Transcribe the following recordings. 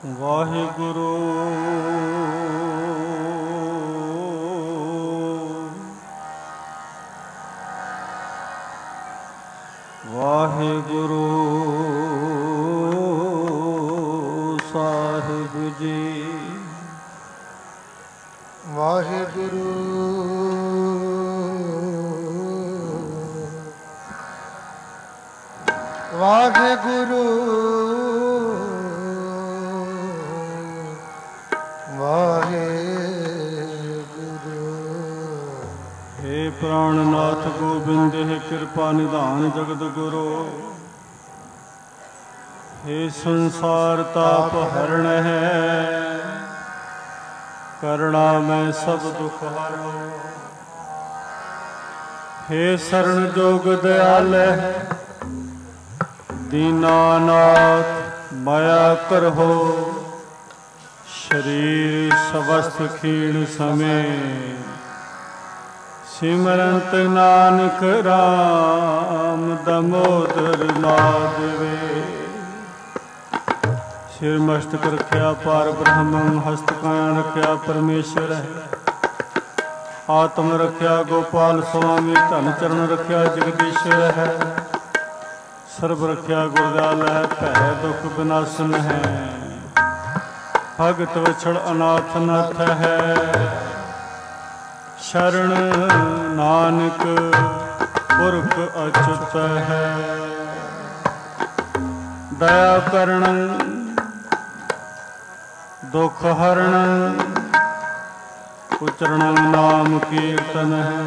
ਵਾਹਿਗੁਰੂ ਵਾਹਿਗੁਰੂ ਸਾਹਿਬ ਜੀ। ਵਾਹਿਗੁਰੂ ਵਾਹਿਗੁਰੂ हे प्राणनाथ गोबिंद हे कृपा निधान जगत गुरु। हे संसार ताप हरण है, करुणा में सब दुख हरो। हे शरण जोग दयाल है, दीनानाथ माया करहो। शरीर स्वस्थ क्षीण समय, सिमरंत नानक राम दमोदर माधवे। सिर मस्तक रख्या पार ब्रह्म, हस्त काया रख्या परमेश्वर है। आत्म रख्या गोपाल स्वामी, धन चरण रख्या जगदीश्वर है। सर्व रख्या गुरदयाल है, भय दुख विनाशन है। भगत वछड़ अनाथ नाथ है, शरण नानक पुरख अच्युत है। दया करण दुख हरण, उचरण नाम कीर्तन है।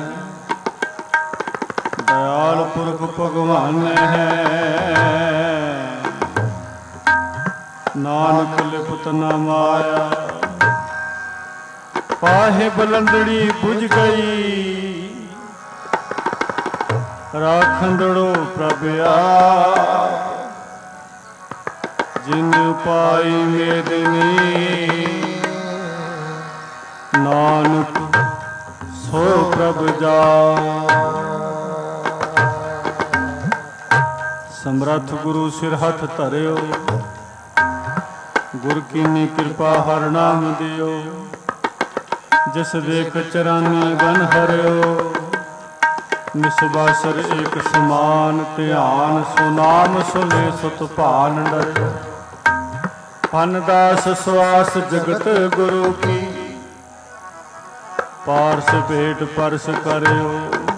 दयाल पुरख भगवान है, नानक लिपत न माया। पाहे बुलंदड़ी बुझ गई, राखंदड़ो प्रभ आप। जिन पाई मेदनी, नानक सो प्रभ जा। समर्थ गुरु सिर हथ धरियो, गुर कीनी कृपा हर नाम दियो। जिस देख चरानी गन हरियो, निसबासर एक समान। ध्यान सुनाम सुने सुत भान डरियो। फनदास श्वास जगत गुरु की, पारस भेट परस करियो।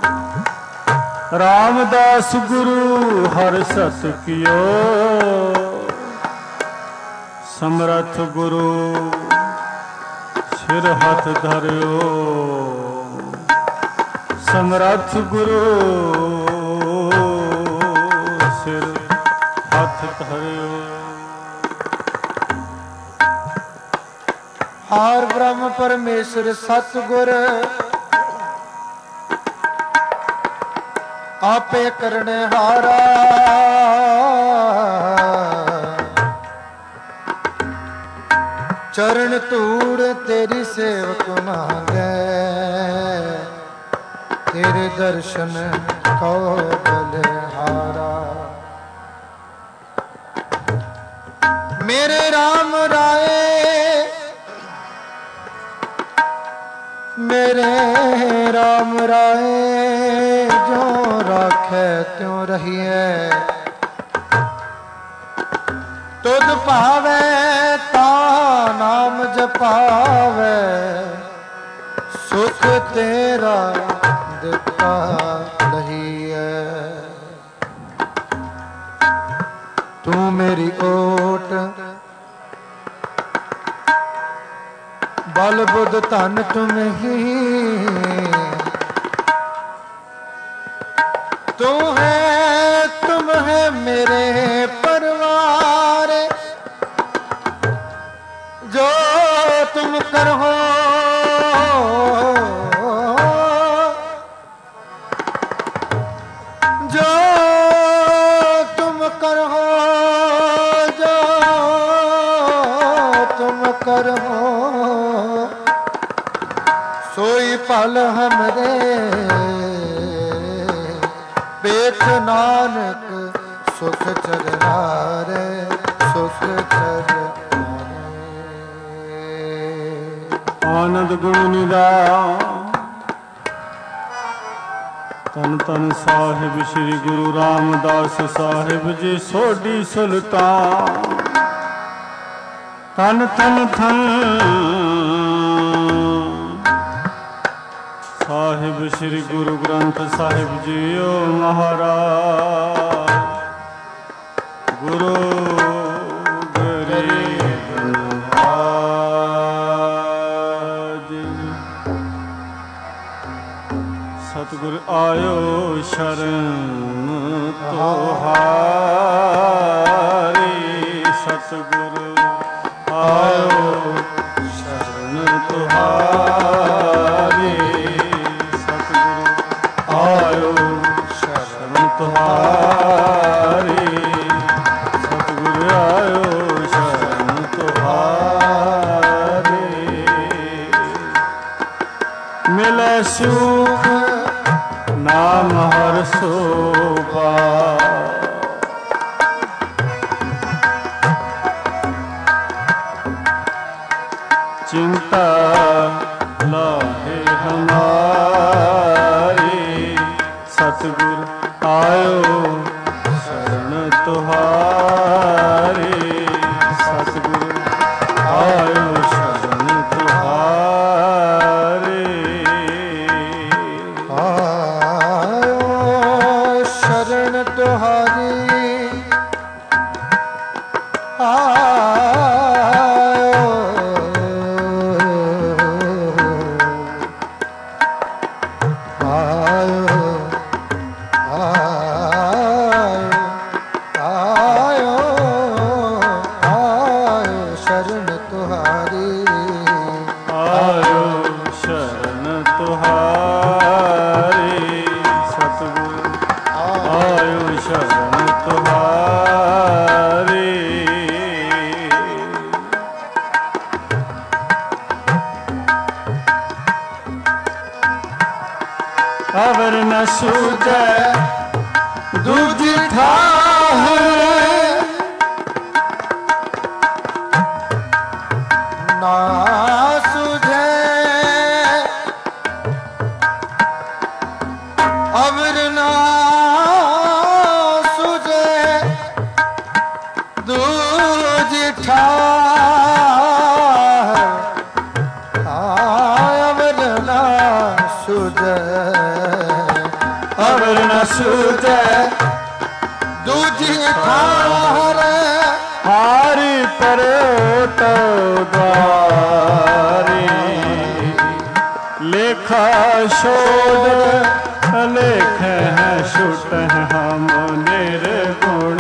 रामदास गुरु हर सत कियो, समर्थ गुरु सिर हथ धरियो। समर्थ गुरु सिर हथ धरियो। हार ब्रह्म परमेश्वर सतगुर, आपे करने हारा। चरण धूड़ तेरी सेवक मांगे, तेरे दर्शन को बलिहारा। मेरे राम राय, मेरे राम राय, जो राखे त्यों रहिए। तुध भावे ता नाम जपावे, सुख तेरा दिता लहिए। तू मेरी ओट, बल बुध धन तुम ही। तुम है मेरे परिवार, जो तुम करो जो तुम करो, जो तुम करो। सोई पल हमरे पेट नानक, सुख चरनारे सुख चरनारे। ਆਨੰਦ ਗੁਣ ਨਿਧਾਨ। ਧੰਨ ਧੰਨ ਸਾਹਿਬ ਸ੍ਰੀ ਗੁਰੂ ਰਾਮਦਾਸ ਸਾਹਿਬ ਜੀ ਸੋਢੀ ਸੁਲਤਾਨ। ਧੰਨ ਧੰਨ ਧੰਨ ਸਾਹਿਬ ਸ੍ਰੀ ਗੁਰੂ ਗ੍ਰੰਥ ਸਾਹਿਬ ਜੀਓ ਮਹਾਰਾਜ। ਗੁਰੂ ਸਤਿਗੁਰ ਆਇਓ ਸ਼ਰਨ ਤੁਹਾਰੀ। ਸਤਿਗੁਰ ਆਇਓ ਸ਼ਰਨ ਤੁਹਾਰੀ। ਸਤਿਗੁਰ ਆਇਓ ਸ਼ਰਨ ਤੁਹਾਰੀ। ਸਤਿਗੁਰ ਆਇਓ ਸ਼ਰਨ ਤੁਹਾਰੀ। ਮਿਲੈ ਸੁਖ ਨਾਮ ਹਰਿ ਸੋਭਾ। ਚਿੰਤਾ ਲਾਹੇ ਹਮਾਰੀ। ਸਤਿਗੁਰ ਆਇਓ ਸ਼ਰਨ ਤੁਹਾਰੀ। ਸਤਿਗੁਰ ਆਇਓ ਸ਼ਰਨ ਤੁਹਾਰੀ। ਸ਼ਰਨ ਤੁਹਾਰੀ। ਸ਼ਰਨ ਤੁਹਾਰੀ। ਆਇਓ ਸ਼ਰਨ ਤੁਹਾਰੀ। ਸਤਿਗੁਰ ਆਇਓ ਸ਼ਰਨ ਤੁਹਾਰੀ। ਅਵਰ ਨ ਸੂਝੈ ਦੂਜੀ ਠਾਹਰ। ਨਾ ਸੁਝੈ ਅਵਰ ਨਾ ਸੁਝੈ ਦੂਜੀ ਠਾਹਰ। ਅਵਰ ਨਾ ਸੁਝੈ ਅਵਰ ਨ ਸੂਝੈ ਦੂਜੀ ਠਾਹਰ। ਹਾਰੀ ਪਰੋਟ ਦੁਆਰੀ। ਲੇਖਾ ਛੋੜ ਲੇਖ ਹੈ ਛੁਟ ਹਮ ਨਿਰਗੁਣ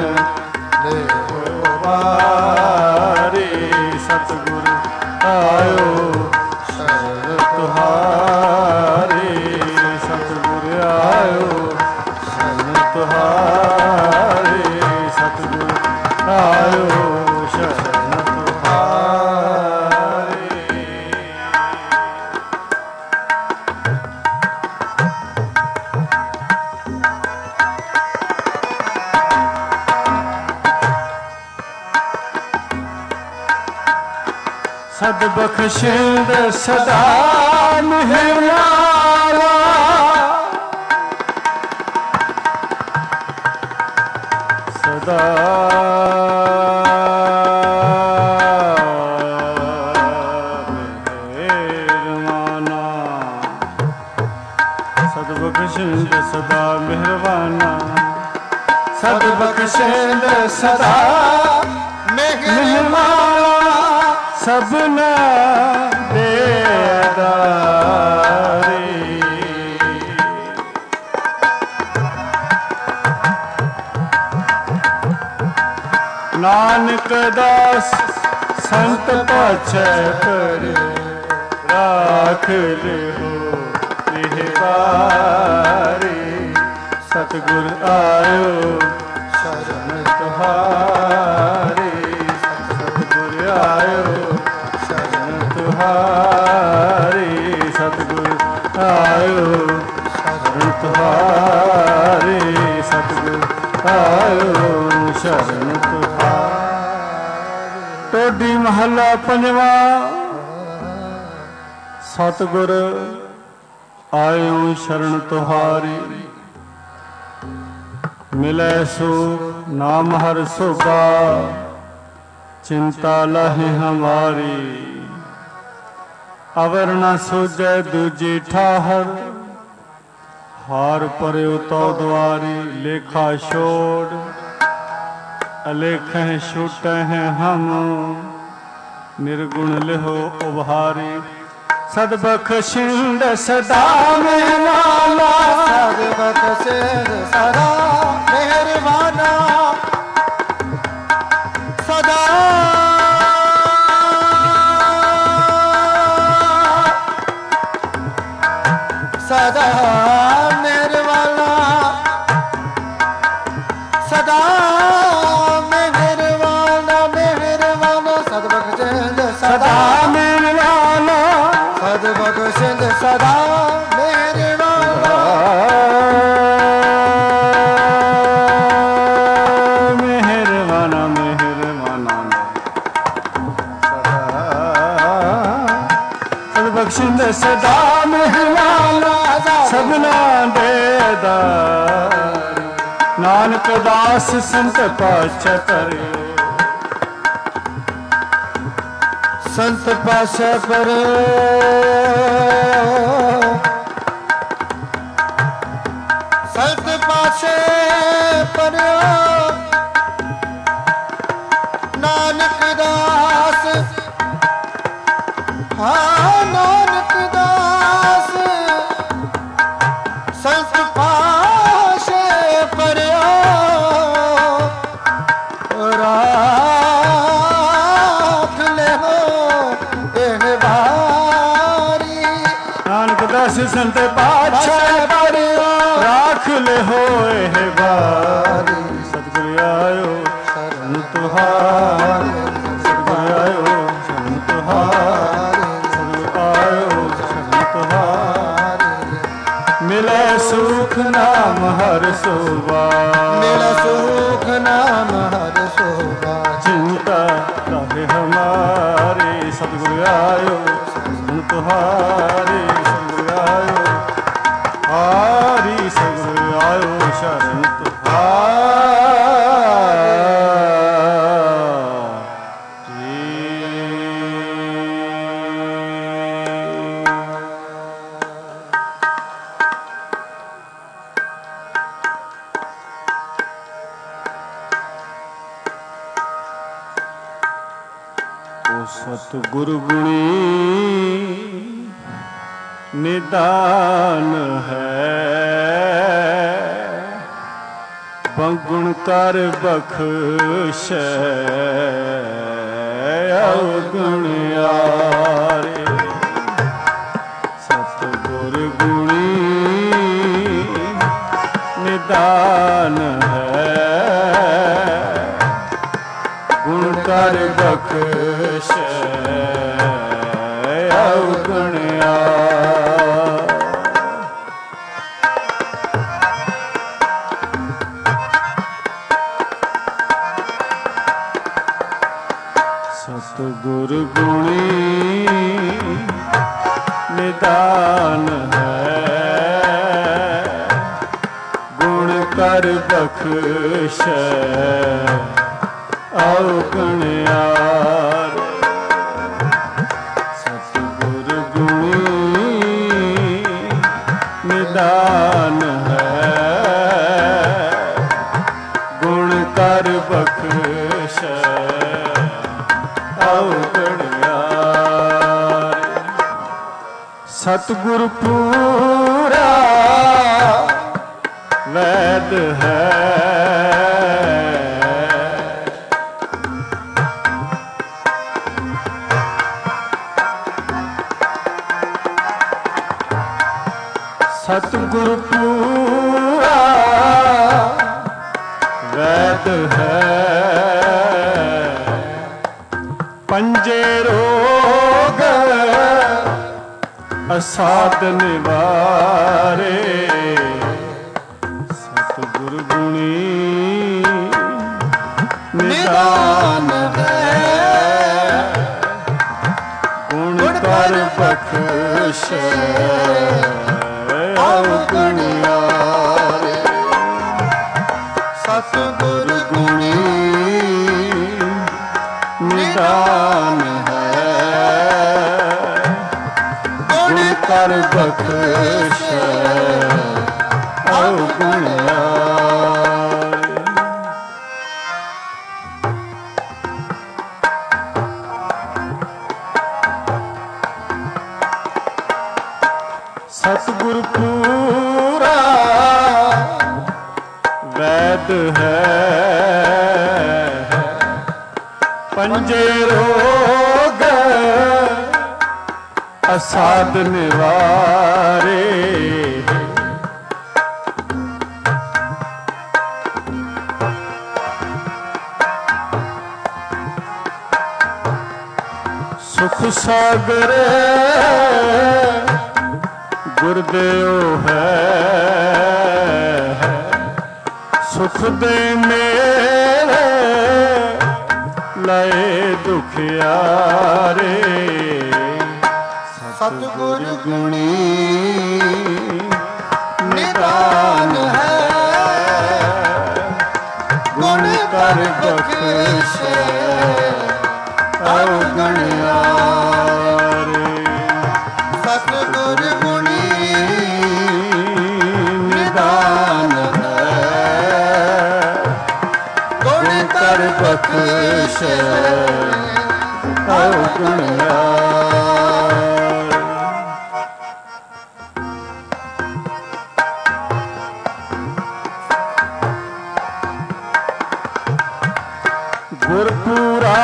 ਵਾਰੀ। ਸਤਿਗੁਰ ਆਇਓ ਸ਼ਰਨ ਤੁਹਾਰੀ। ਸਤਿਗੁਰ ਆਇਓ ਸ਼ਰਨ ਤੁਹਾਰੀ। ਸਤਿਗੁਰ ਆਇਓ ਸ਼ਰਨ ਤੁਹਾਰੀ। ਸਦ ਬਖਸ਼ਿੰਦ ਸਦਾ ਮਿਹਰਵਾਲਾ। ਸਦਾ ਮਿਹਰਵਾਨਾ। ਸਦ ਬਖਸ਼ਿੰਦ ਸਦਾ ਮਿਹਰਵਾਨਾ। ਸਦ ਬਖਸ਼ਿੰਦ ਸਦਾ ਮਿਹਰਵਾਨਾ। ਸਭਨਾ ਦੇ ਆਧਾਰੀ। ਨਾਨਕ ਦਾਸ ਸੰਤ ਪਾਛੈ ਪਰ ਰਾਖ ਲਿਓ ਇਹ ਵਾਰੀ। ਸਤਿਗੁਰ ਆਇਓ ਸ਼ਰਨ ਤੁਹਾਰੀ। ਸਤਿਗੁਰ ਆਇਓ ਸ਼ਰਨ ਤੁਹਾਰੀ। ਸਤਿਗੁਰ ਆਇਓ ਸ਼ਰਨ ਤੁਹਾਰੀ। ਸਤਿਗੁਰ ਆਇਓ ਸ਼ਰਨ ਤੁਹਾਰੀ। ਟੋਡੀ ਮਹੱਲਾ ਪੰਜਵਾ। ਸਤਿਗੁਰ ਆਇਓ ਸ਼ਰਨ ਤੁਹਾਰੀ, ਮਿਲੈ ਸੁਖ ਨਾਮ ਹਰਿ ਸੋਭਾ, चिंता लहे हमारी। अवर न सूझे दूजी ठाहर, हार पर्यो तो द्वारी। लेखा छोड़ अलेख छूटे हैं हम, निर्गुण लिहो उभारी। सदबख्शिंद सदा मेहरबाना, सदबख्शिंद सदा मेहरबाना, सदा सदा मेहरबाना, सदा मेहरबाना, मेहरबाना। सदबख्शिंद सदा मेहरबाना, सदबख्शिंद सदा मेहरबाना। बख्शिंद सदा मेहरबाना, सबना दे दार। नानक दास संत पाछे परियो, संत पाछे परियो, संत पाछे परियो। नानक दास, हाँ नानक दास, संत पाछे परियो। राख ले हो एह बारी, नानक दास संत पाछे परियो, राख ले हो एह बारी। सतगुरु आयो शरण तुहारी, सतगुरु आयो शरण तुहारी, सतगुरु आयो शरण तुहारी। मिले सुख नाम हर शोभा, मिले सुख नाम हर शोभा। चिंता रहे हमारी, सतगुरु आयो शरण तुहारी, सतगुरु आयो हारी, सतगुरु आयो शरण तुहारी। सतगुरु गुणी निदान है, बगुण कर बख्शे अवगुण यारे। सतगुरु गुणी निदान है, गुण कर बख्शे अवगुण यारे। सतगुरु गुणी निदान है, गुण कर बख्शे अवगुण यारे। सतगुरु गुणी निदान है, गुण कर बख्शे अवगुण यारे। सतगुरु पूरा वैद है, सतगुरु पूरा वैद है। पंजे रोग असाध निवारे, सतगुरु गुणी निदान है, गुण कर बख्शे ਬਖਸ਼ੈ ਅਵਗੁਣਿਆਰੇ। ਸਤਿਗੁਰ ਗੁਣੀ ਨਿਦਾਨ ਹੈ, ਗੁਣ ਕਰ ਬਖਸ਼ੈ ਅਵਗੁਣਿਆਰੇ। ਸਤਿਗੁਰ ਪੂਰਾ ਵੈਦ ਹੈ, ਪੰਜੇ ਰੋਗ ਅਸਾਧ ਨਿਵਾਰੇ। ਸੁਖ ਸਾਗਰ ਗੁਰਦੇਵ ਹੈ, ਸੁਖ ਦੇ ਮੇਰੇ ਲਏ ਦੁਖਿਆਰੇ। ਸਤਿਗੁਰ ਗੁਣੀ ਨਿਦਾਨ ਹੈ, ਗੁਣ ਕਰ ਬਖਸ਼ੈ ਅਵਗੁਣਿਆਰੇ। ਸਤਿਗੁਰ ਗੁਣੀ ਨਿਦਾਨ ਹੈ, ਗੁਣ ਕਰ ਬਖਸ਼ੈ ਅਵਗੁਣਿਆਰੇ। ਗੁਰਪੂਰਾ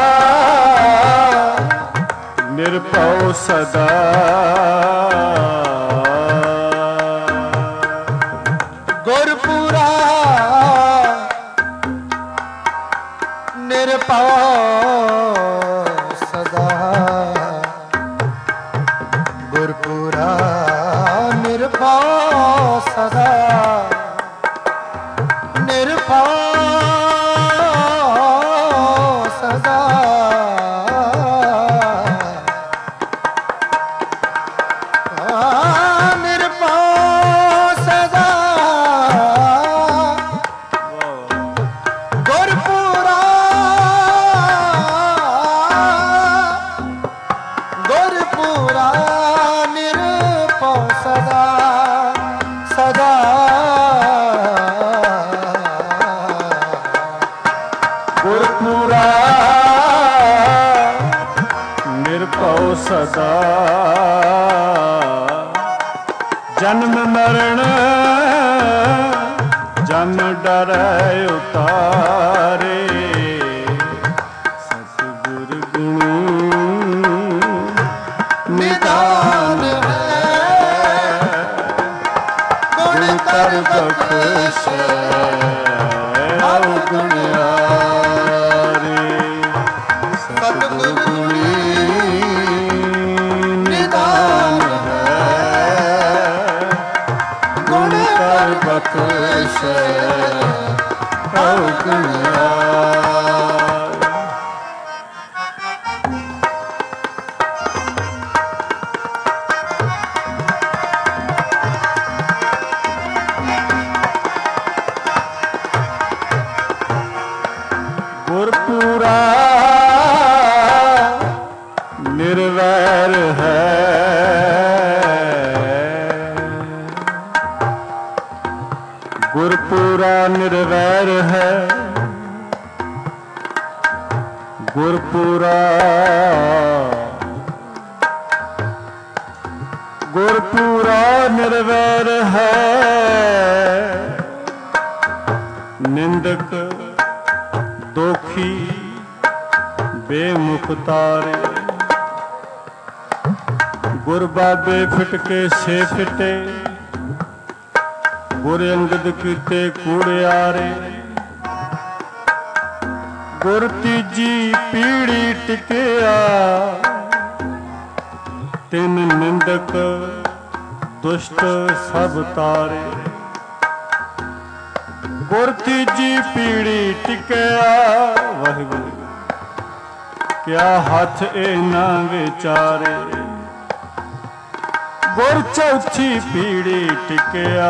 ਨਿਰਭਉ ਸਦਾ, ਗੁਰਪੂਰਾ ਨਿਰਭਉ ਸਦਾ, ਗੁਰਪੂਰਾ ਨਿਰਭਉ ਸਦਾ, ਨਿਰਭਉ ਸਦਾ। ਗੁਰਪੂਰਾ ਨਿਰਭਉ ਸਦਾ, ਜਨਮ ਮਰਨ ਜਮ ਡਰੈ ਉਤਾਰੇ। ਸਤਿਗੁਰ ਗੁਣੀ ਨਿਦਾਨ ਹੈ, ਗੁਣ ਕਰ ਬਖਸ਼ੈ ਅਵਗੁਣਿਆਰੇ। ਸਤਿਗੁਰ ਗੁਣੀ ਨਿਦਾਨ ਹੈ, ਗੁਣ ਕਰ ਬਖਸ਼ੈ ਅਵਗੁਣਿਆਰੇ। ਗੁਰਪੂਰਾ ਨਿਰਵੈਰ ਹੈ, ਗੁਰਪੂਰਾ ਨਿਰਵੈਰ ਹੈ, ਗੁਰਪੂਰਾ ਗੁਰਪੂਰਾ ਨਿਰਵੈਰ ਹੈ। ਨਿੰਦਕ ਦੋਖੀ ਬੇਮੁਖ ਤਾਰੇ, ਗੁਰ ਬਾਬੇ ਫਿਟ ਕੇ ਸੇ ਫਿਟੇ, ਗੁਰ ਅੰਗਦ ਕੀਤੇ ਕੂੜਿਆਰੇ। ਗੁਰ ਤੀਜੀ ਪੀੜੀ ਟਿਕਿਆ, ਤਿੰਨ ਨਿੰਦਕ ਦੁਸ਼ਟ ਸਭ ਤਾਰੇ। ਗੁਰ ਤੀਜੀ ਪੀੜੀ ਟਿਕਿਆ, ਵਾਹਿਗੁਰੂ ਕਿਆ ਹੱਥ ਇਹ ਨਾ ਵਿਚਾਰੇ। ਗੁਰ ਚੌਥੀ ਪੀੜੀ ਟਿਕਿਆ,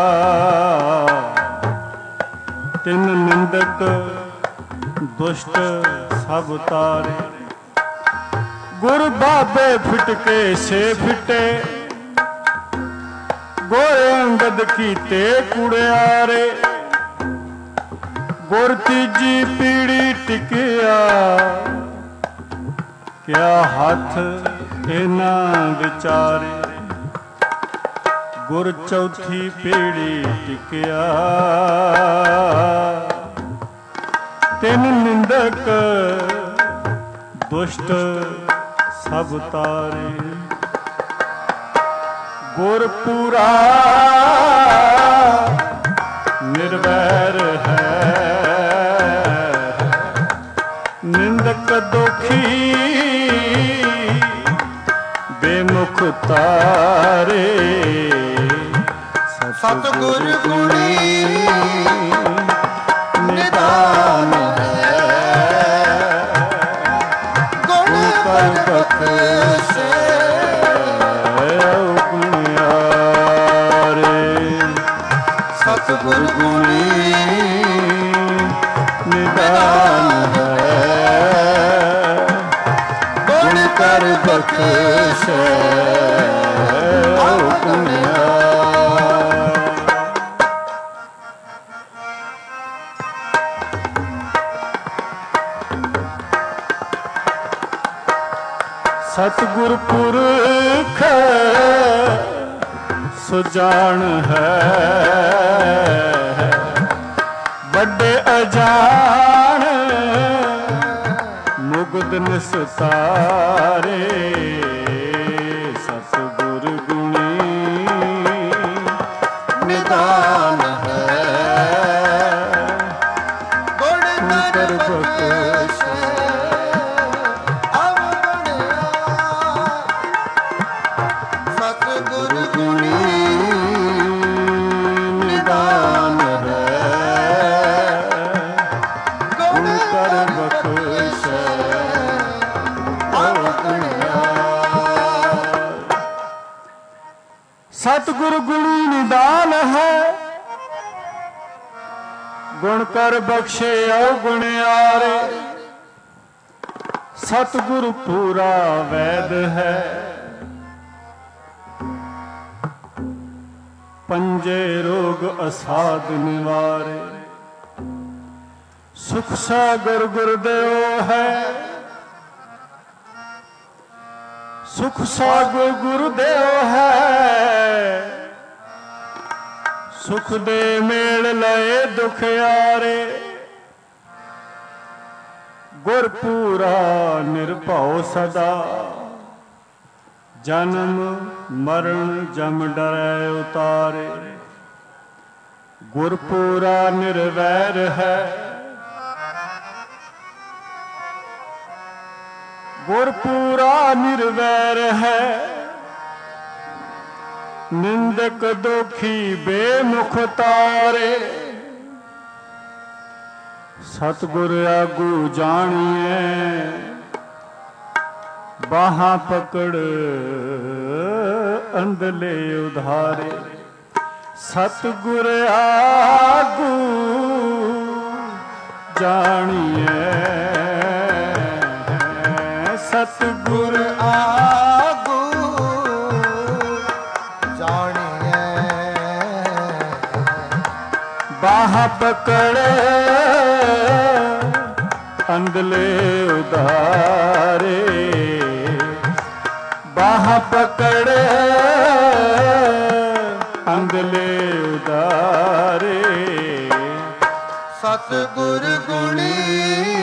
ਤਿੰਨ ਨਿੰਦਕ ਦੁਸ਼ਟ ਸਭ ਤਾਰੇ। ਗੁਰ ਬਾਬੇ ਫਿਟਕੇ ਸੇ ਫਿਟੇ, ਗੁਰ ਅੰਗਦ ਕੀਤੇ ਕੁੜਿਆਰੇ। ਗੁਰ ਤੀਜੀ ਪੀੜੀ ਟਿਕਿਆ, ਕਿਆ ਹੱਥ ਇਹਨਾਂ ਵਿਚਾਰੇ। ਗੁਰ ਚੌਥੀ ਪੀੜੀ ਟਿਕਿਆ, ਤਿੰਨ ਨਿੰਦਕ ਦੁਸ਼ਟ ਸਭ ਤਾਰੇ। ਗੁਰ ਪੂਰਾ ਨਿਰਵੈਰ ਹੈ, ਨਿੰਦਕ ਦੋਖੀ ਬੇਮੁਖ ਤਾਰੇ। ਸਤਿਗੁਰ ਗੁਣੀ ਨਿਦਾਨ ਹੈ, ਗੁਣ ਕਰ ਬਖਸ਼ੇ ਗੁਣਿਆਰੇ। ਸਤਿਗੁਰ ਗੁਣੀ ਨਿਦਾਨ ਹੈ, ਗੁਣ ਕਰ ਬਖਸ਼ੇ ਗੁਣਿਆਰੇ। ਸਤਿਗੁਰ ਪੁਰਖ ਸੁਜਾਨ ਹੈ, ਵੱਡੇ ਅਜਾਣ ਮੁਗਧ ਨਿਸਤਾਰੇ। ਸਤਿਗੁਰ ਗੁਣੀ ਨਿਦਾਨ ਹੈ, ਗੁਣ ਕਰ ਬਖਸ਼ੇ ਸਤਿਗੁਰ ਗੁਣੀ ਨਿਦਾਨ ਹੈ, ਗੁਣ ਕਰ ਬਖਸ਼ੇ ਔਗੁਣਿਆਰੇ। ਸਤਿਗੁਰ ਪੂਰਾ ਵੈਦ ਹੈ, ਪੰਜੇ ਰੋਗ ਅਸਾਧ ਨਿਵਾਰੇ। ਸੁਖ ਸਾਗਰ ਗੁਰਦੇਵ ਹੈ, ਸੁਖ ਸਾਗਰ ਗੁਰਦੇਵ ਹੈ। ਸੁਖ ਦੇ ਮੇਲ ਲਏ ਦੁਖਿਆਰੇ। ਗੁਰ ਪੂਰਾ ਨਿਰਭਉ ਸਦਾ, ਜਨਮ ਮਰਨ ਜਮ ਡਰੈ ਉਤਾਰੇ। ਗੁਰ ਪੂਰਾ ਨਿਰਵੈਰ ਹੈ, ਗੁਰ ਪੂਰਾ ਨਿਰਵੈਰ ਹੈ। ਨਿੰਦਕ ਦੋਖੀ ਬੇਮੁਖ ਤਾਰੇ। ਸਤਿਗੁਰ ਆਗੂ ਜਾਣੀਏ, ਬਾਹਾਂ ਪਕੜ ਅੰਦਲੇ ਉਧਾਰੇ। ਸਤਿਗੁਰ ਆਗੂ ਜਾਣੀਏ, ਸਤਿਗੁਰ ਆਗੂ ਜਾਣੀਏ, ਬਾਹ ਪਕੜੇ ਅੰਦਲੇ ਉਧਾਰੇ। ਬਾਹ ਪਕੜੇ ਅੰਦਲੇ ਉਧਾਰੇ। ਸਤਿਗੁਰ ਗੁਣੀ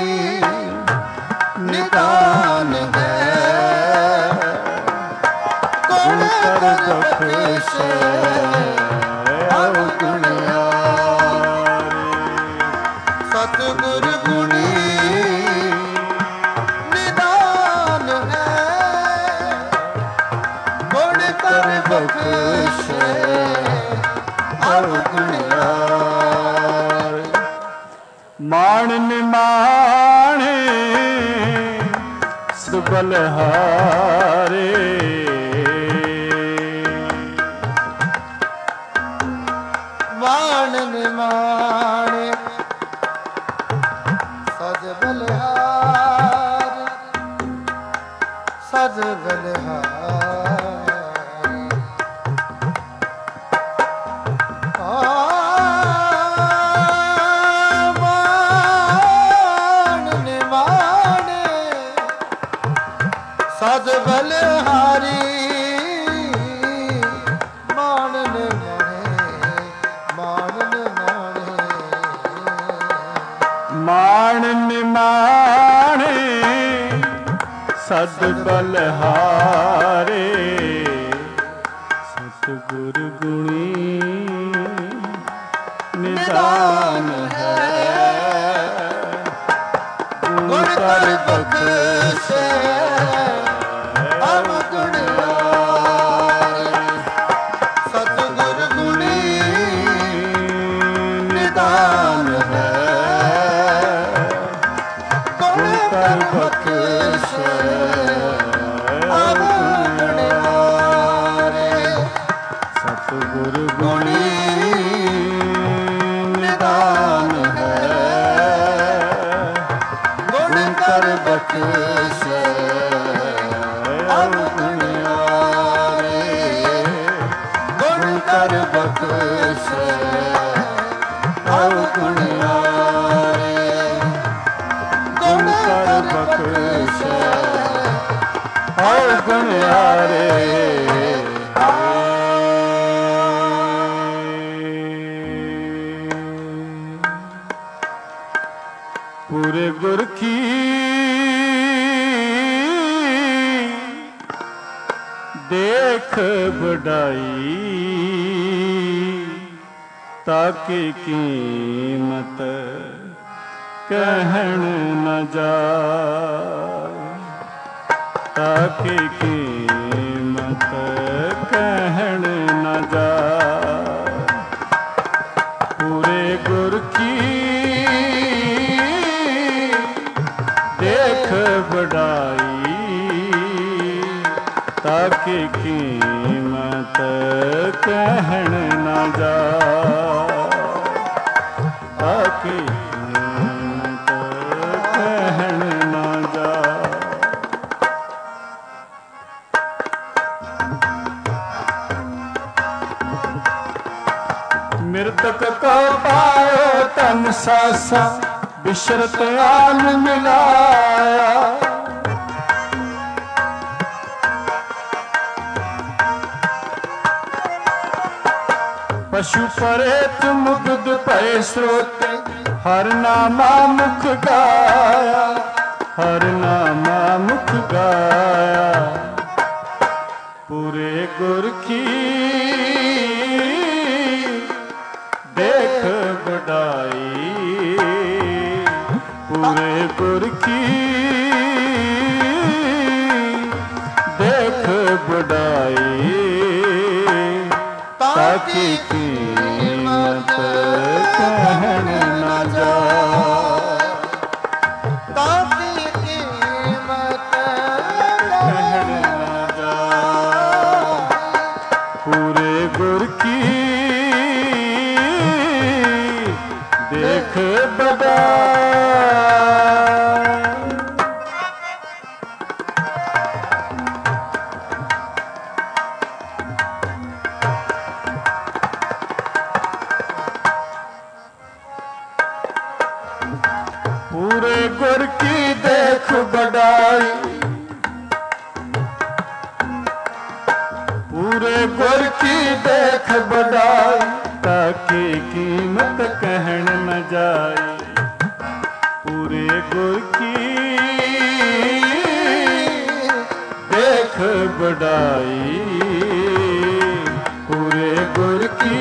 ਨਿਦਾਨ ਹੈ, ਗੁਣ ਕਰ ਬਖਸ਼ੇ ਔਗੁਣਿਆਰੇ। ਸਤਿਗੁਰ ਗੁਣੀ ਨਿਦਾਨ ਹੈ, ਗੁਣ ਕਰ ਬਖਸ਼ੇ ਔਗੁਣਿਆਰੇ। ਮਾਣ ਨਿਮਾਣੇ ਬਲਹਾਰੇ। माण निमाणे सज बलिहार सज बलिहार माण निमाणे सज बलिहारी माण निमाणे सद बलहारे सतगुर गुणी निदान है गुण कर बख्शे अवगुण सतगुर गुणी निदान है बख्शे अवगुण सतगुर गुणी निदान है गुण कर बख्शे अवगुण गुण कर बख्शे अवगुण अवगुण यारे पूरे गुर की देख बढ़ाई ताकि कीमत कहन न जाए ताकि कीमत कहन न जाए पूरे गुर की देख बढ़ाई ताकि कीमत कहन न जाए ताकि मृतक को पायो तन सासा बिशरत आन मिलाया पशु परेत मुग्ध पय स्रोते हर नामा मुख गाया हर नामा मुख गाया पूरे गुर की देख बढ़ाई पूरे गुर की देख बढ़ाई ताकि कीमत कहन न जाए ताकि कीमत कहन न जाए पूरे गुर की देख बड़ा पूरे गुर की देख बढ़ाई पूरे गुर की देख बढ़ाई ताकि कीमत कहन न जाए पूरे गुर की देख बढ़ाई पूरे गुर की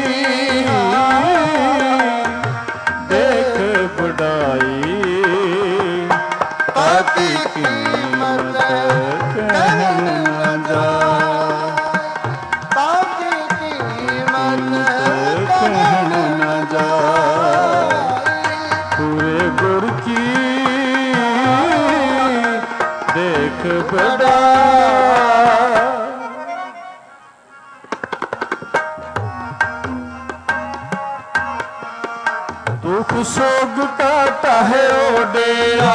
देख बढ़ाई ताकि कीमत कहन न जाए ताकि कीमत कहन न जाए पूरे गुर की देख बढ़ा दुख सोग का टाहे ओ डेरा,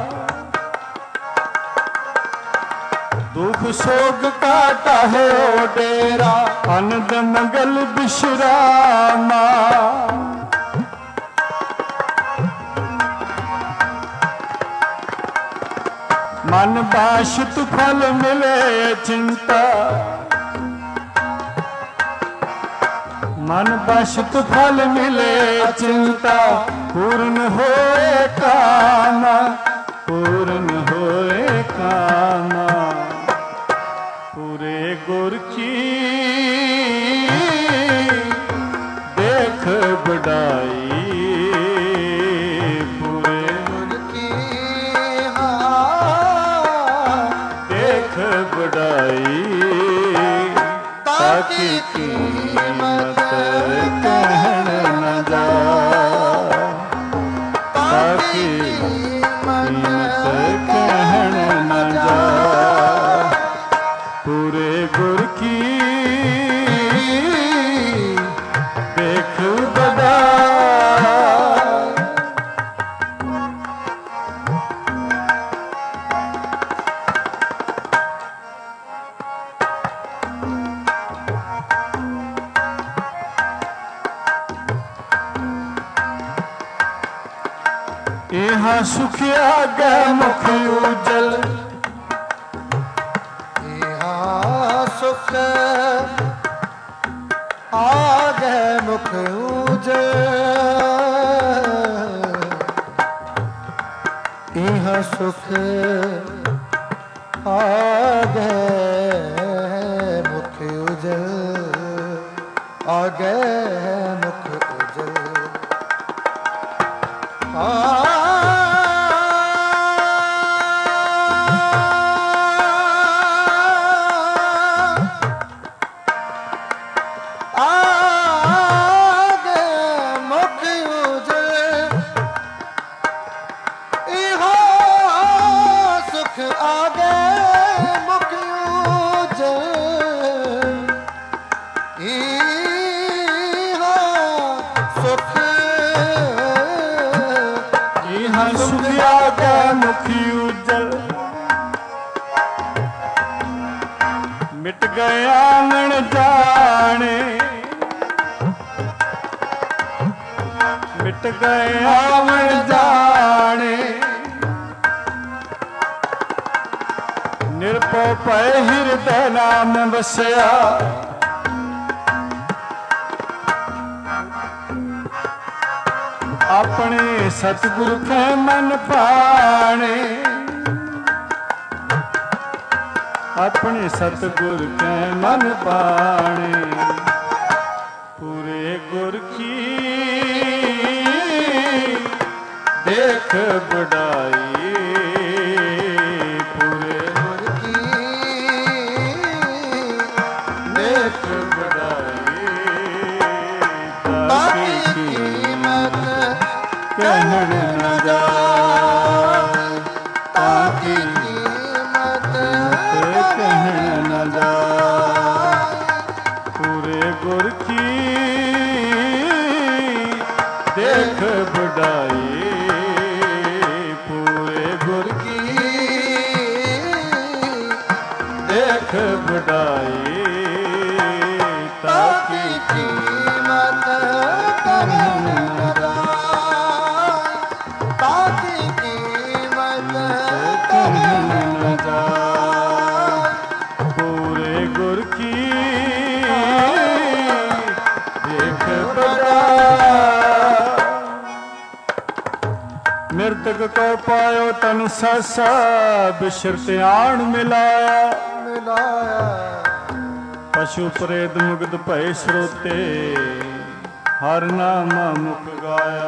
दुख सोग का टाहे ओ डेरा, आनंद मंगल विश्रामा। मन बाशित फल मिले चिंता, मन बाशित फल मिले चिंता, पूर्ण होए काम, पूर्ण होए काम। पूरे गुर की देख बढ़ाई, ताकि कीमत कहन न जाए, ताकि कीमत कहन न जाए। पूरे गुर की देख बढ़ाई। यहाँ सुख आगे मुख उजल, यहाँ सुख आगे मुख उजल, यहाँ सुख आगे मुख उजल, आगे मुख उजल। मिट गया आंगन जाने, मिट गए आंगन जाने, निरपो पै हृदय नाम बसया। अपने सतगुरु के मन पाने, अपने सतगुरु के मन पाने। पूरे गुर की देख बढ़ाई, पूरे गुर की देख बढ़ाई। ताकि कीमत कहन न जाए, ताकि कीमत कहन न जाए। पूरे गुर की देख बढ़ाई, पूरे गुर की देख बढ़ाई। ताकि कीमत कहन न जाए, ताकि कीमत कहन न जाए। पूरे गुर की देख बढ़ाई। मृतक को पायो तन सासा, बिशरत आण मिलाया, मिलाया। पशु प्रेत मुग्ध भय स्रोते, हर नामा मुख गाया।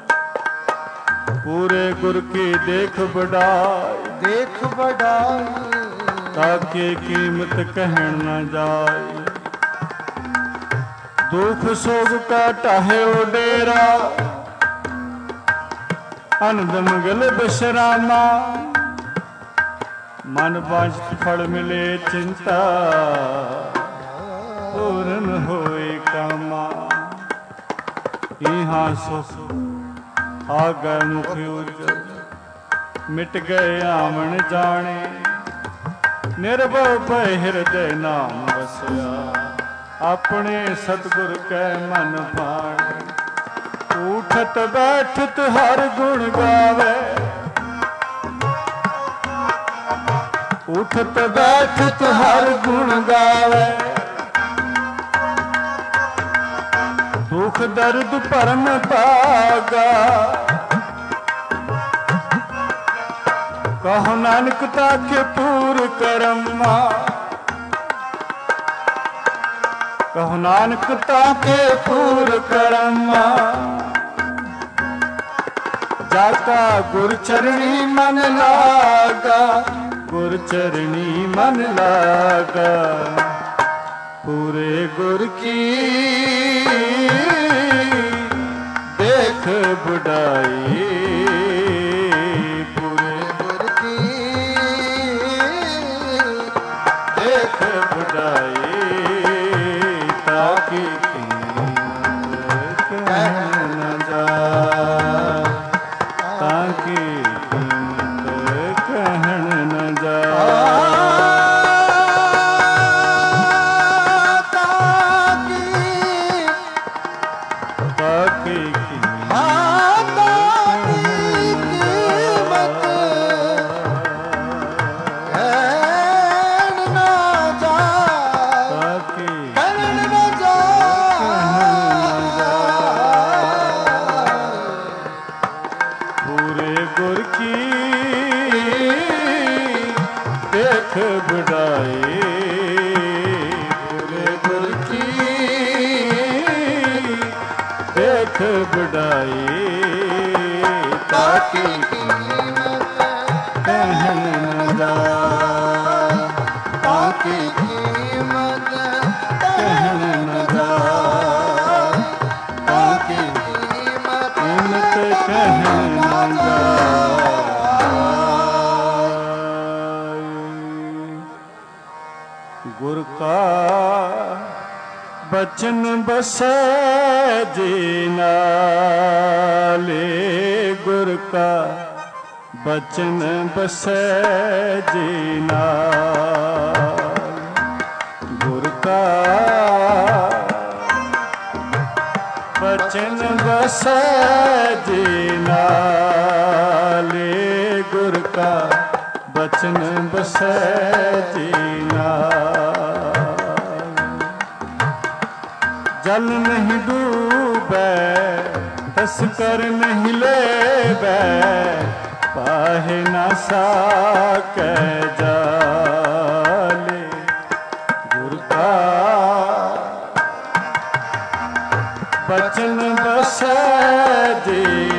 पूरे गुर की देख बढ़ाई, देख बढ़ाई। ताकि कीमत कहन न जाए। दुख सोग का टाहे ओ डेरा, आनंद मंगल विश्रामा। मन वांछित फल मिले चिंता, पूर्ण होए कामा। यहाँ सुख ਆ ਗਏ ਮੁਖ ਉਜਲ ਮਿਟ ਗਏ ਆਵਣ ਜਾਣੇ ਨਿਰਭਉ ਭਇ ਹਿਰਦੈ ਨਾਮ ਵਸਿਆ ਆਪਣੇ ਸਤਿਗੁਰ ਕੈ ਮਨ ਭਾਣੇ ਉਠਤ ਬੈਠਤ ਹਰ ਗੁਣ ਗਾਵੇ ਉਠਤ ਬੈਠਤ ਹਰ ਗੁਣ ਗਾਵੇ ਦੁਖ ਦਰਦ ਭਰਮ ਭਾਗਾ ਕਹੋ ਨਾਨਕ ਤਾਕੇ ਪੂਰ ਕਰਮਾ ਕਹੋ ਨਾਨਕ ਤਾਕੇ ਪੂਰ ਕਰਮਾ ਜਾਤਾ ਗੁਰ ਚਰਣੀ ਮਨ ਲਾਗਾ ਗੁਰ ਚਰਣੀ ਮਨ ਲਾਗਾ ਪੂਰੇ ਗੁਰ ਕੀ ਦੇਖ ਬੁਢਾਈ ਪੂਰੇ ਗੁਰ ਕੀ ਦੇਖ ਬੁਢਾਈ ਤਾਕੀ ਕੀਮਤ ਕਹਿ ਨ ਜਾਏ ਤਾਕੀ ਕੀਮਤ ਕਹਿਣ ਨ ਜਾਏ ਬੜਾਈ ਤਾਕੀ ਕੀਮਤ ਕਹਿਣ ਨ ਜਾਏ ਤਾਕੀ ਕੀਮਤ ਕਹਿਣ ਨ ਜਾਏ ਤਾਕੀ ਕੀਮਤ ਕਹਿਣ ਨ ਜਾਏ ਗੁਰ ਕਾ ਬਚਨ ਬਸੈ ਜੀ ਨਾਲੇ ਗੁਰ ਕਾ ਬਚਨ ਬਸੈ ਜੀ ਨਾਲ ਗੁਰ ਕਾ ਬਚਨ ਬਸੈ ਜੀ ਨਾਲੇ ਗੁਰ ਕਾ ਬਚਨ ਬਸੈ ਜੀ ਨਾਲ ਜਲ ਨਹੀਂ ਡੂਬੈ ਤਸਕਰ ਨਹੀਂ ਲੇਬੈ ਪਾਹੇ ਨਾ ਸਾਕੈ ਜਾਲੇ ਗੁਰ ਕਾ ਬਚਨ ਬਸੈ ਜੀ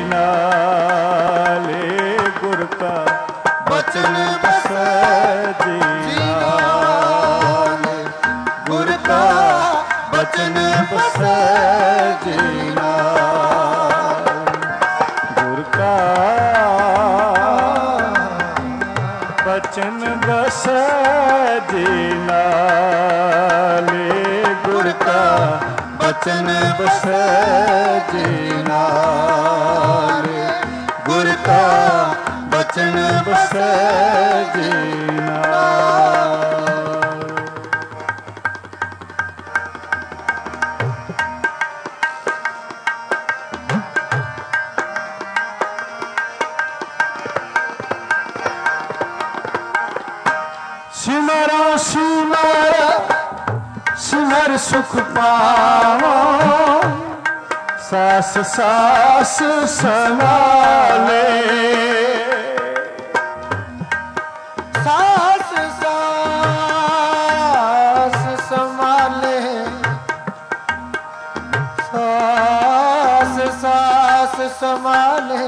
ਨਾਲੇ ਗੁਰ ਕਾ ਬਚਨ ਬਸੈ ਜੀ ਨਾਲੇ ਗੁਰ ਕਾ ਬਚਨ ਬਸੈ ਜੀ ਨਾਲ ਗੁਰ ਕਾ ਬਚਨ ਬਸੈ ਜੀ ਨਾਲੇ ਗੁਰ ਕਾ ਬਚਨ ਬਸੈ ਜੀ ਨਾਲੇ ਗੁਰ ਕਾ ਬਚਨ ਬਸੈ ਜੀ ਨਾਲ ਸਿਮਰੋ ਸਿਮਰ ਸਿਮਰ ਸੁਖ ਪਾਵੋ ਸਾਸ ਸਾਸ ਸਮਾਲੇ ਸਾਸ ਸਾਸ ਸਮਾਲੇ ਸਾਸ ਸਾਸ ਸਮਾਲੇ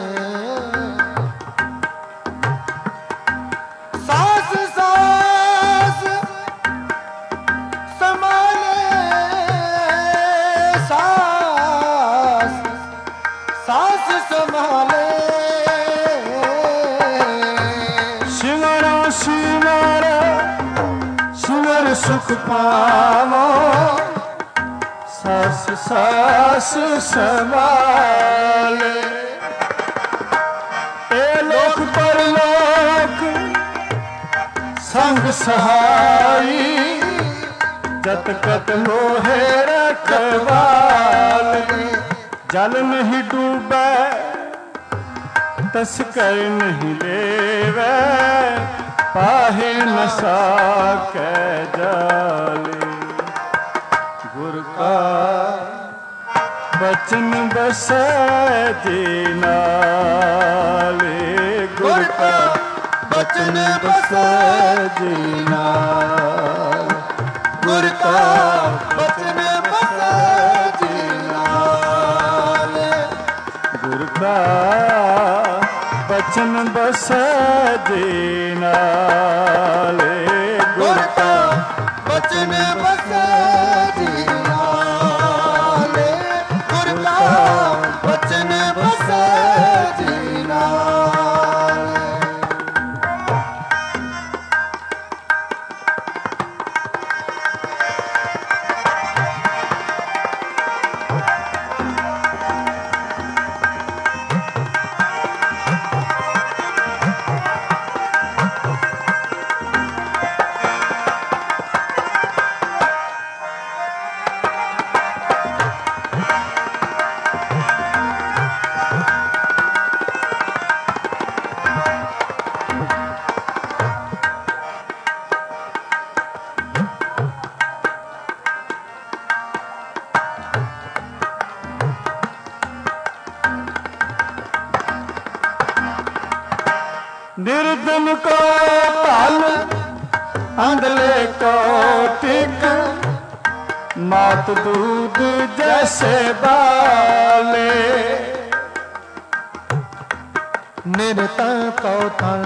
ਸਾਸ ਸਾਸ ਸੰਭਾਲੇ ਸਾਸ ਸਾਸ ਸੰਭਾਲੇ ਸਿਮਰੋ ਸਿਮਰ ਸਿਮਰ ਸੁਖ ਪਾਵੋ ਸਾਸ ਸਾਸ ਸੰਭਾਲੇ सहाई जत कत मोहे रखवाल जल नहीं डूबे तस कर नहीं लेवे पाहे न साकै जाले गुर का बचन बसै जी नाले गुर का बचन बसै जी नाल गुर का बचन बसै जी नाल गुर का बचन बसै जी नाल गुर का बचन बसै जी नाल गुर का बचन बसै जी नाल निर्धन को पाल अंधले को टिक मात दूध जैसे बाले निरतन को तन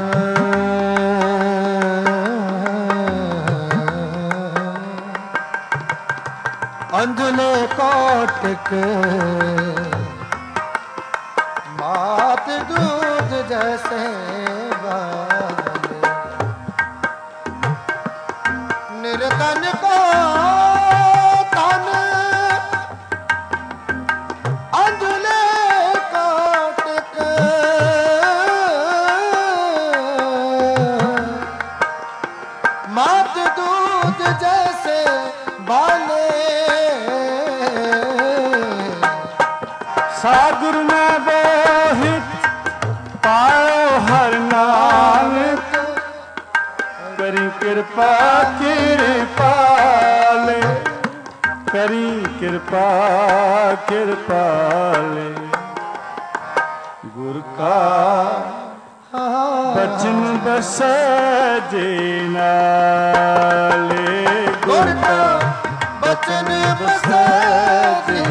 अंधले को टिक मात दूध जैसे निर्धन को तन अंधले को टिक मात दूध जैसे बाले सागर में बोहित पायो हर नानक करी कृपा कृपाले करी कृपा कृपाले गुर का बचन बसै जी नाले गुर का बचन बसै जी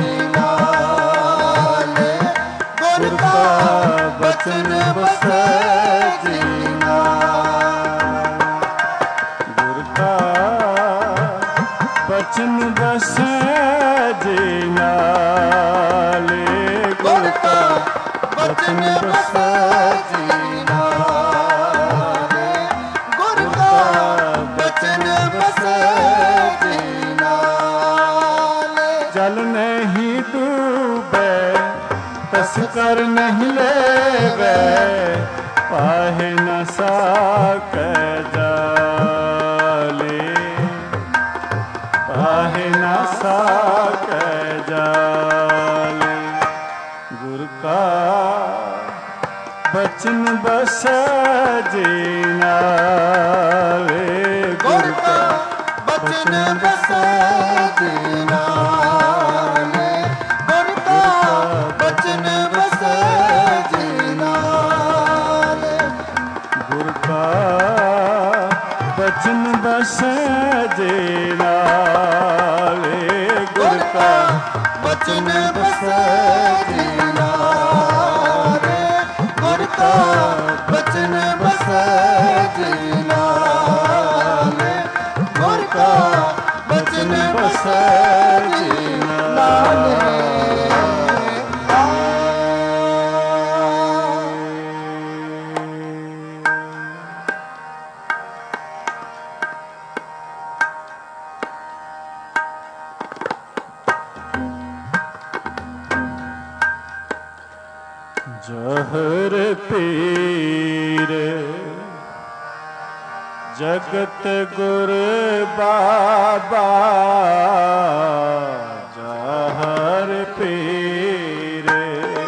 नाले गुर का बचन बसै जी बचन बसै जी नाले गुर का बचन बसै जी नाले गुर का बचन बसै जी नाले जल नहीं डूबे तस कर नहीं लेवे पाहे न साकै जाले पाहे न साकै जाले गुर का बचन बसै जी नाले गुर का बचन बसै जी नाले गुर का बचन बसै जी नाले गुर का बचन बसै जी नाले गुर का बचन बसै जी नाले गुर का बचन बसै जी नाले गुर का बचन बसै जी नाले जहर पीर ਜਗਤ ਗੁਰ ਬਾਬਾ ਜਹਰ ਪੀਰੇ,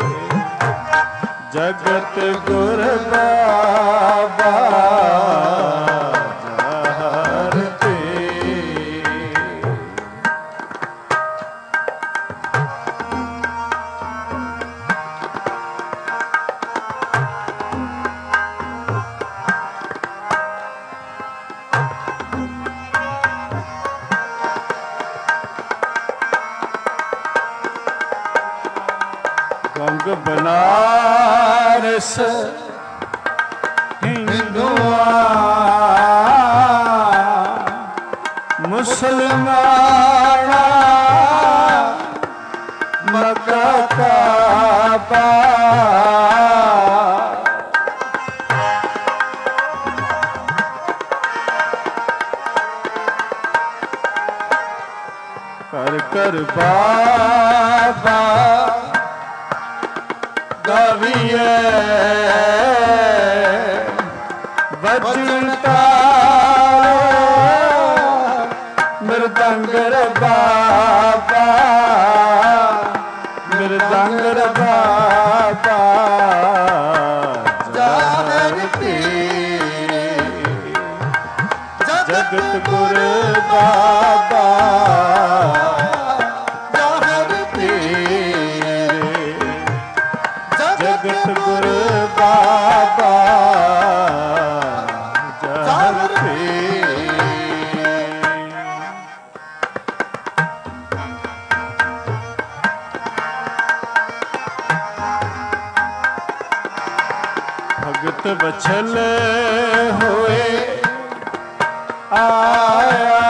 ਜਗਤ ਗੁਰ ਬਾਬਾ ਜਹਰ ਪੀਰੇ। ਗੰਗ ਬਨਾਰਸ ਹਿੰਦੂਆਂ ਮੁਸਲਮਾਨਾਂ ਮੱਕਾ ਕਾਬਾ ਕਰ ਕਰ ਬਾਬਾ ਗਾਵੀਏ ਵਜਨ ਤਾਲ ਮਿਰਦੰਗਰ ਬਾਬਾ, ਮਿਰਦੰਗਰ ਬਾਬਾ ਜਹਰ ਪੀਰ। ਜਗਤ ਗੁਰ ਬਾਬਾ ਜਹਰ ਪੀਰ, ਜਗਤ ਗੁਰ ਬਾਬਾ ਜਹਰ ਪੀਰ। ਭਗਤ ਬਛਲ ਹੋਏ ਆਇਆ,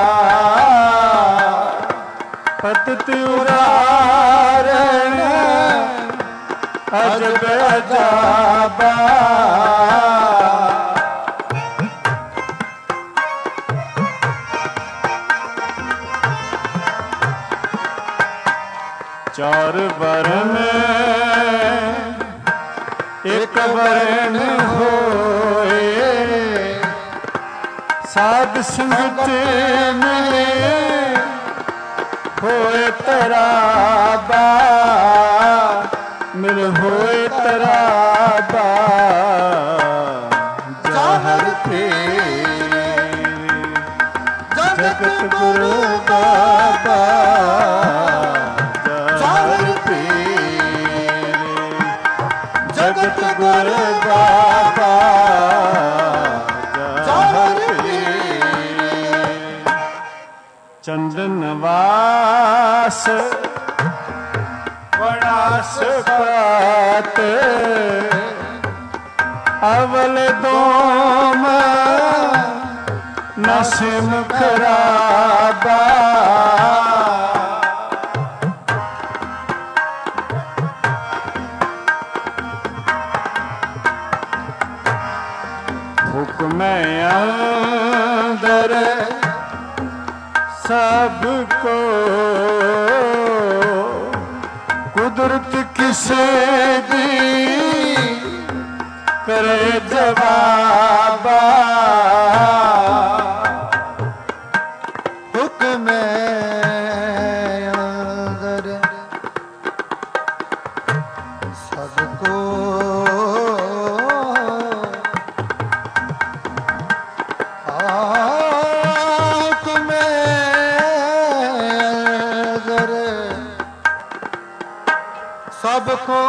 ਪਤਿਤ ਉਰਾਰਨ ਅਜਬ ਅਜਾਬਾ। ਚਾਰ ਵਰਨ ਇੱਕ ਵਰਨ ਹੋਏ, ਸਾਧ ਸੰਗਤ ਮਿਲੇ ਹੋਏ ਤਰਾਬਾ, ਮਿਲ ਹੋਏ ਤਰਾਬਾ ਜਹਰ ਪੀਰ। ਜਗਤ ਗੁਰ ਬਾਬਾ ਜਹਰ ਪੀਰ, ਜਗਤ ਗੁਰ ਬਾਬਾ ਜਹਰ ਪੀਰ। ਚੰਦਨ ਵਾਸ ਵਣਾਸਪਤ ਅਵਲ ਦੋਮ ਨਸਿਮ ਖਰਾਬਾ। ਹੁਕਮੈ ਅੰਦਰ ਸਭ ਕੋ, ਕੁਦਰਤ ਕਿਸੇ ਦੀ करे जवाबा। हुक्म अंदर सबको हुक्म अंदर सबको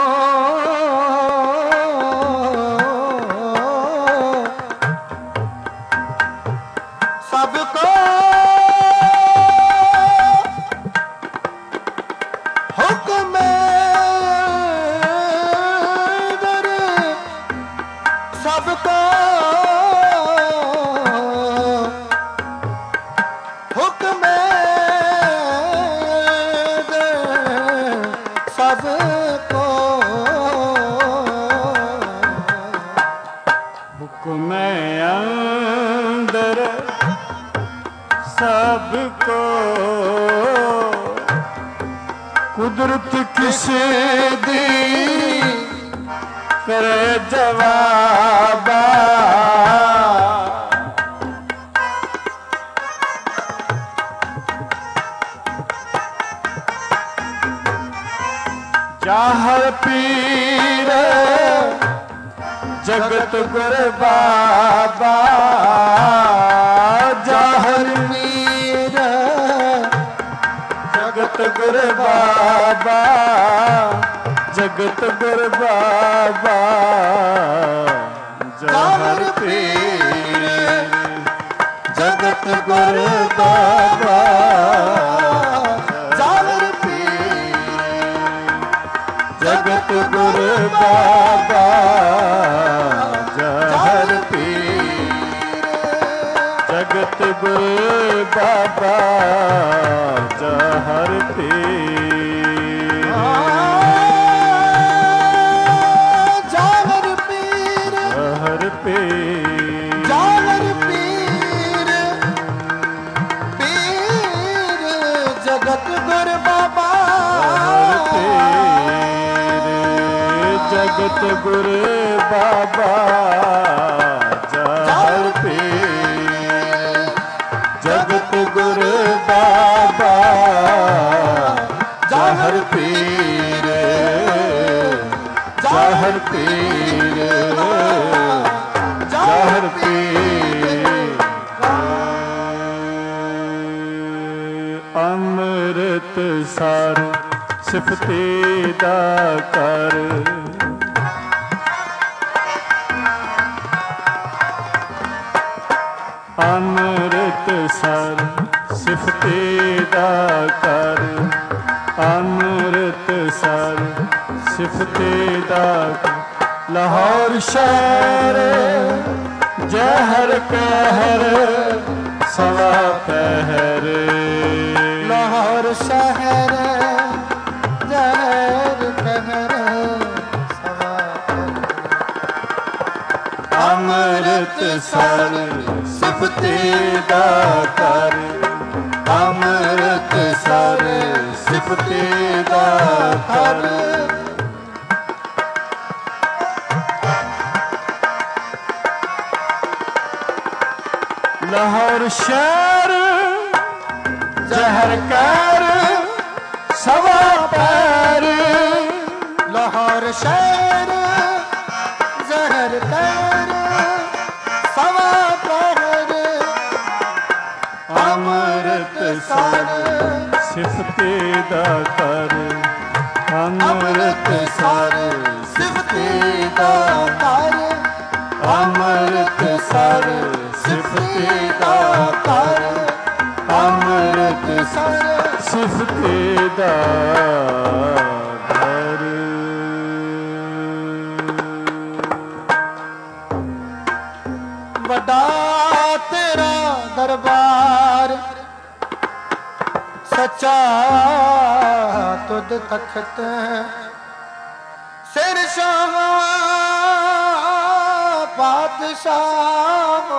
कुदरत किसे दी करे जवाबा। पीर जगत गुर बाबा जाहर पीर जगत गुर बाबा जगत गुर बाबा जाहर पीर जगत गुर बाबा जाहर पीर जगत गुर बाबा जाहर पीर जगत गुर बाबा जाहर पीर जाहर पीर जाहर पीर जाहर पीर पीर जगत गुर बाबा जगत गुर बाबा जाहर पीर जगत गुर बाबा जाहर पीर जाहर पीर जाहर पीर अमृत सार सिफते दा कर अमृत सर सिफते दा कर अमृत सर सिफते दा कर लाहौर शहर जहर कहर सवा पहर लाहौर शहर जहर कहर सवा अमृत सर सिफते दा कर अमृत सर सिफते दा कर लाहौर शहर जहर कर सवा पैर लाहौर शहर जहर कर सवा पहर अमृत सर सिफते दा कर अमृत सर सिफते दा कर अमृत सर सिफते दा कर अमृत सर सिफते दा कर बड़ा तेरा दरबार सच्चा तुद तखत सिर शाह पातशाह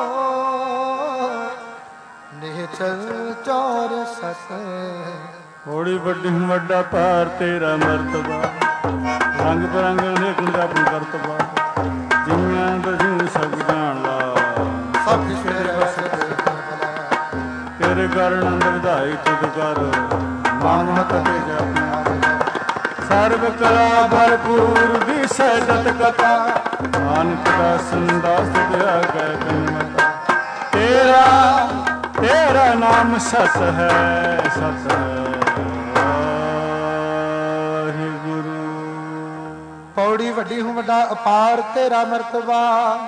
निचल चौर सस होड़ी वड्डी वड्डा पार तेरा मर्तबा रंग बरंग अनेक रब करतबा जिन्ना दसी सब जान ला सब तेरे बस तेरे कारण अंदर विधाई तुद कर मान मत ते जापना सर्व कला भरपूर विसजत कथा अनंत दासन दास दया गए कन्मता तेरा तेरा नाम सत है सत है वाहिगुरु पौड़ी वड्डी हूँ वड्डा अपार तेरा मर्तबा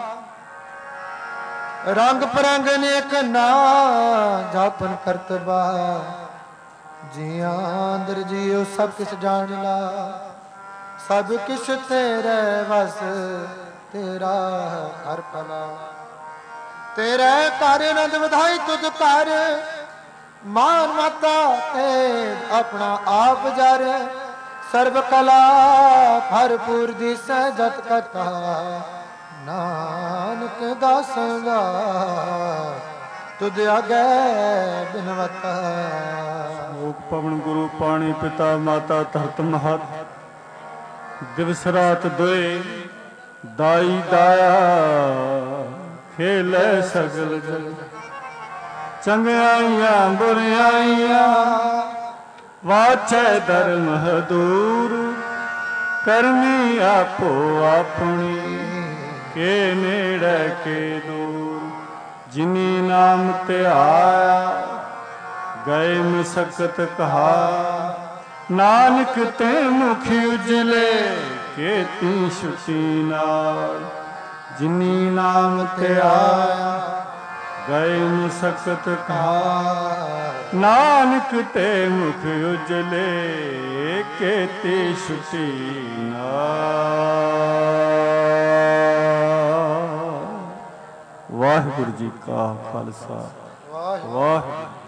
रंग परंग नेक ना जापन करतबा जिया अंदर जियो सब किस जान ला सब किश तेरे वस तेरा हर भला तेरे कर आनंद ਵਧਾਈ तुझ कर मान माता ते अपना आप जर सर्व कला भरपूर दी सहजत कथा नानक दासंगा तुद आगे बिनवता लोक पवन गुरु पानी पिता माता धरत महत दिवस रात दोए दाई दाया खेल सगल जग चंगियाइयां बुरियाइयां वाछे धर्म दूर ਕਰਮੀ ਆਪੋ ਆਪਣੀ, ਕੇ ਨੇੜੇ ਕੇ ਦੂਰ। ਜਿਨੀ ਨਾਮ ਧਿਆਇਆ, ਗਏ ਮਸਕਤ ਕਹਾ। ਨਾਨਕ ਤੇ ਮੁਖ ਉਜਲੇ, ਕੇਤੀ ਛੁਟੀ ਨਾਲ। ਜਿਨੀ ਨਾਮ ਧਿਆਇਆ, ਗਏ ਮਸਕਤ ਕਹਾ। ਨਾਨਕ ਤੇ ਮੁਖ ਉਜਲੇ, ਕੇਤੀ ਛੁਟੀ ਨਾਲ। ਵਾਹਿਗੁਰੂ ਜੀ ਕਾ ਖਾਲਸਾ, ਵਾਹਿਗੁਰੂ।